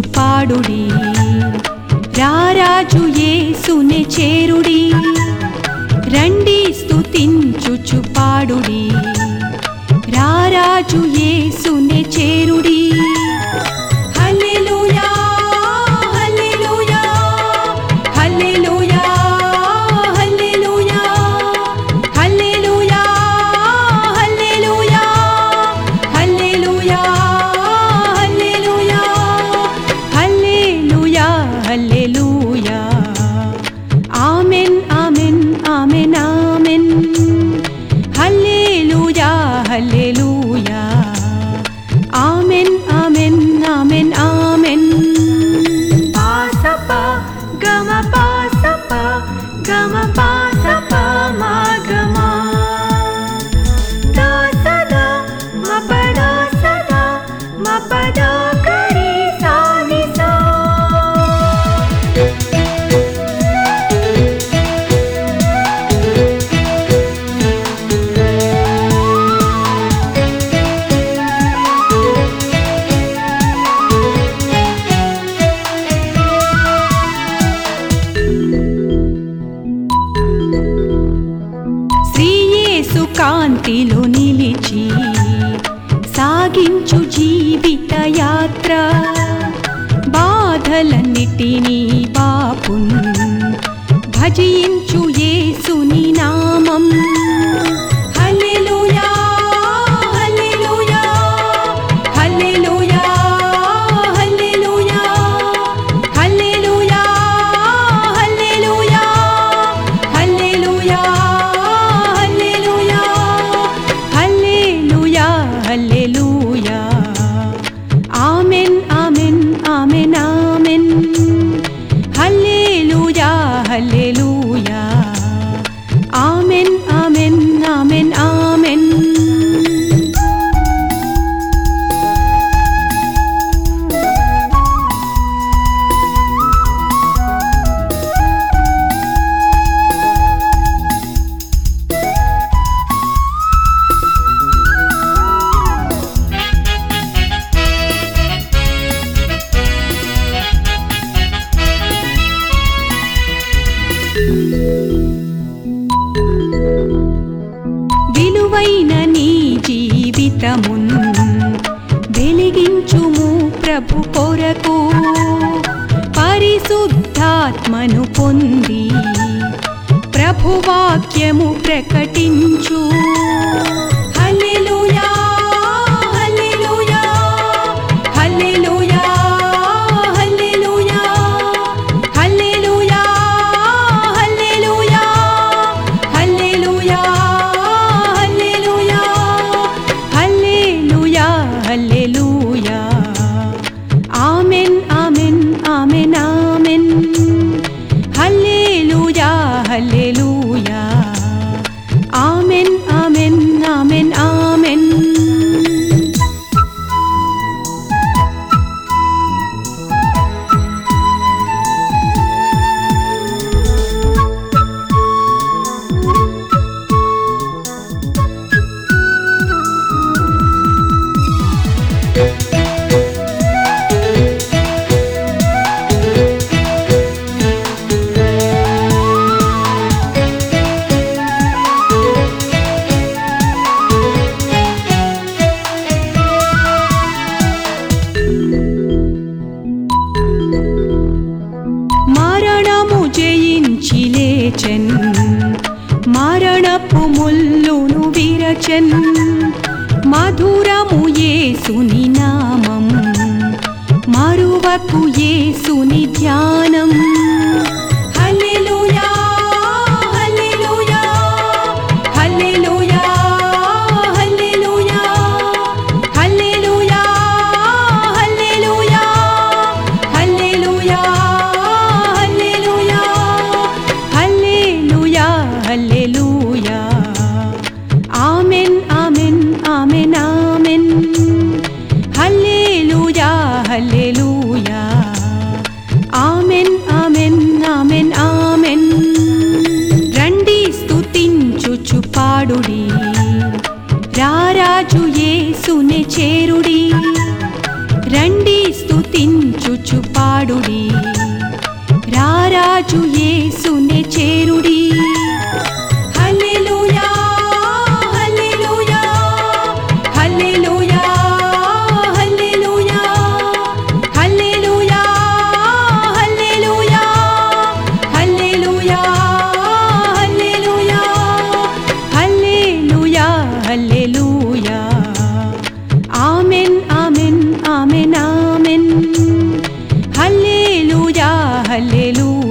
పాడుడి రారాజు యేసునే చేరుడి రండి స్తుతించుచు పాడుడి రారాజు యేసునే చేరుడి హల్లెలూయా హల్లెలూయా హల్లెలూయా హల్లెలూయా హల్లెలూయా హల్లెలూయా హల్లెలూయా హల్లెలూయా హల్లెలూయా ఆమేన్ ఆమేన్ ఆమేన్ ఆమేన్ హల్లెలూయా హల్లెలూయా ఆమేన్ ఆమేన్ ఆమేన్ ఆమేన్ పాసప గమ పాసప గమ పాసప మా గమ దాసద మపద సదా మపద కరి సాని సా కాంతిలో నిలిచి సాగించు జీవిత యాత్ర బాధలన్నిటినీ బాపున్ భజించు యేసుని నామం హల్లెలూయా హల్లెలూయా హల్లెలూయా హల్లెలూయా హల్లెలూయా హల్లెలూయా హల్లెలూయా హల్లెలూయా ఆమేన్ ఆమేన్ ఆమేన్ ఆమేన్ హల్లెలూయా హల్లెలూయా ఆమేన్ ఆమేన్ ఆమేన్ ఆమేన్ విలువైన నీ జీవితమున్ వెలిగించుము ప్రభు కొరకు పరిశుద్ధాత్మను పొంది ప్రభువాక్యము ప్రకటించు హల్లెలూయా హల్లెలూయా హల్లెలూయా హల్లెలూయా హల్లెలూయా హల్లెలూయా హల్లెలూయా హల్లెలూయా హల్లెలూయా ఆమేన్ ఆమేన్ ఆమేన్ ఆమేన్ హల్లెలూయా హల్లెలూయా ఆమేన్ ఆమేన్ ఆమేన్ ఆమేన్ మరణము జయించి లేచెన్ మరణపు ముల్లును విరచెన్ మధురము యేసుని నామం మరువకు యేసుని ధ్యానం హల్లెలూయా హల్లెలూయా హల్లెలూయా హల్లెలూయా హల్లెలూయా హల్లెలూయా హల్లెలూయా హల్లెలూయా హల్లెలూయా ఆమేన్ ఆమేన్ ఆమేన్ ఆమేన్ హల్లెలూయా హల్లెలూయా ఆమేన్ ఆమేన్ స్తుతించు పాడుడి రారాజు యేసునే చేరుడి హల్లెలూయా హల్లెలూయా హల్లెలూయా హల్లెలూయా హల్లెలూయా హల్లెలూయా హల్లెలూయా హల్లెలూయా హల్లెలూయా ఆమేన్ ఆమేన్ ఆమేన్ ఆమేన్ హల్లెలూయా హల్లెలూయా